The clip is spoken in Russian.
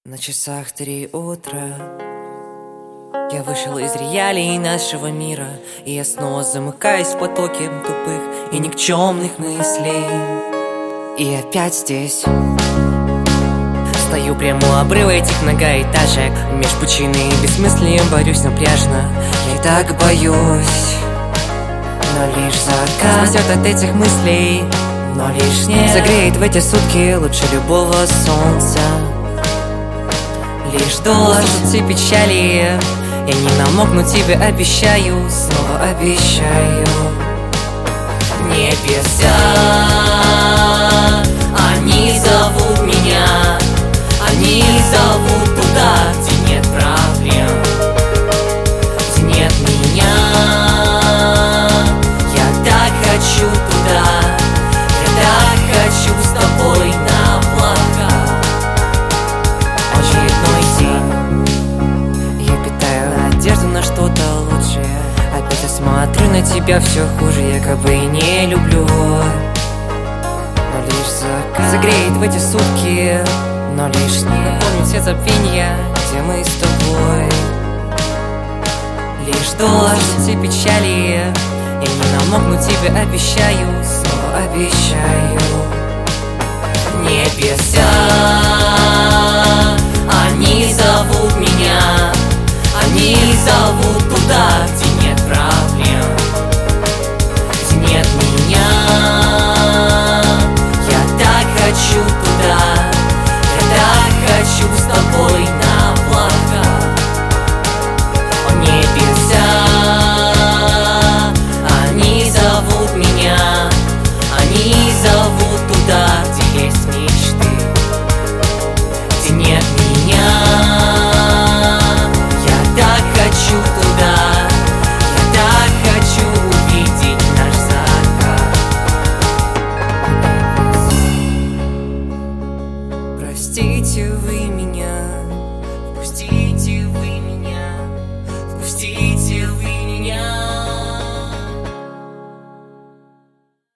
На часах 3 утра. Я вышел из реалий нашего мира, и я снова замыкаюсь в потоке тупых и никчемных мыслей. И опять здесь стою прямо у обрыва этих многоэтажек, меж пучины и бессмыслием борюсь напряжно. Я и так боюсь, но лишь закат спасет от этих мыслей, но лишнее согреет в эти сутки лучше любого солнца. Лишь дождь все печали, я не намокну, тебе обещаю, снова обещаю. Небеса, они зовут меня, они зовут туда, где нет проблем, где нет меня. Я так хочу туда, я так хочу с тобой на облака. Очередной день, я питаю надежду на что-то лучшее. Опять я смотрю на тебя все хуже, якобы и не люблю. Но лишь закат согреет в эти сутки, но лишнее напомнит все забвенья, где мы с тобой. Лишь дождь все печали, я не намокну, тебе обещаю, снова обещаю. Небеса,